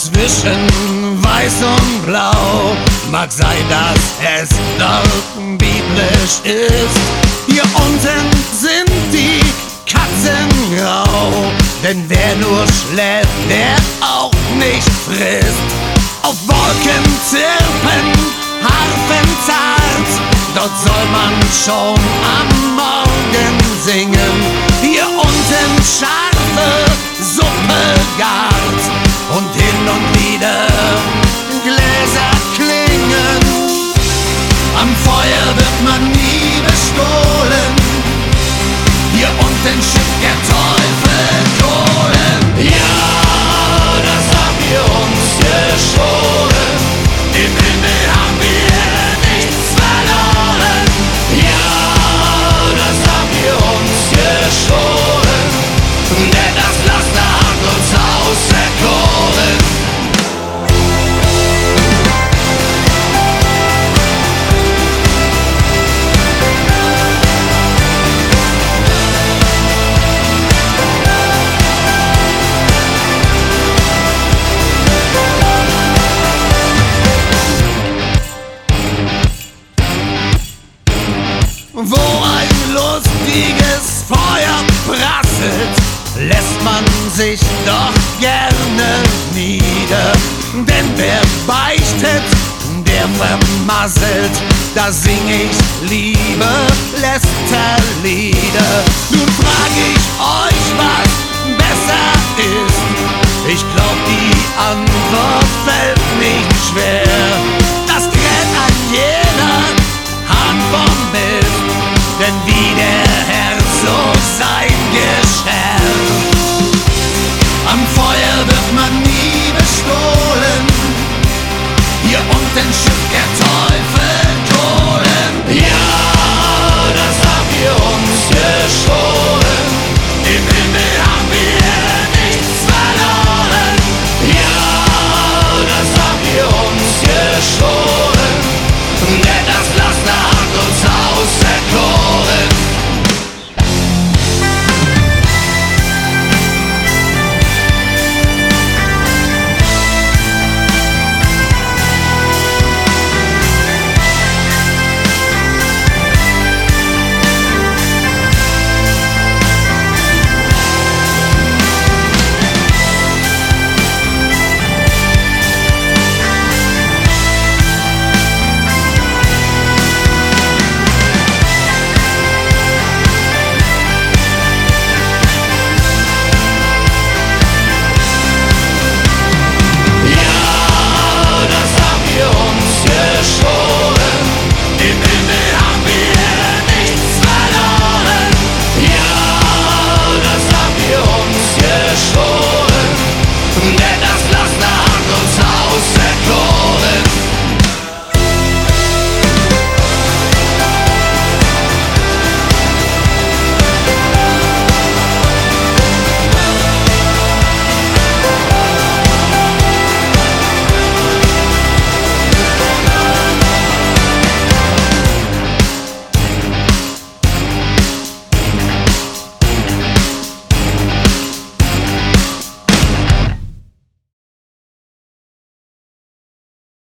Zwischen Weiß und Blau mag sein, dass es dort biblisch ist. Hier unten sind die Katzen grau, denn wer nur schläft, der auch nicht frisst. Auf Wolken zirpen Harfen zart, dort soll man schon am Morgen singen. Hier unten scharfe Suppe gart und hin und wieder Gläser klingen. Am Feuer wird man nie bestohlen, hier unten schickt der Teufel Kohlen. Ja, das haben wir uns geschworen, im Himmel haben wir nichts verloren. Ja, das haben wir uns geschworen, denn das Laster hat uns auserkoren. Wo ein lustiges Feuer prasselt, lässt man sich doch gerne nieder. Denn wer beichtet, der vermasselt, da sing ich liebe Lästerlieder. Nun frag ich euch, was besser ist. Ich glaub, die Antwort fällt nicht schwer.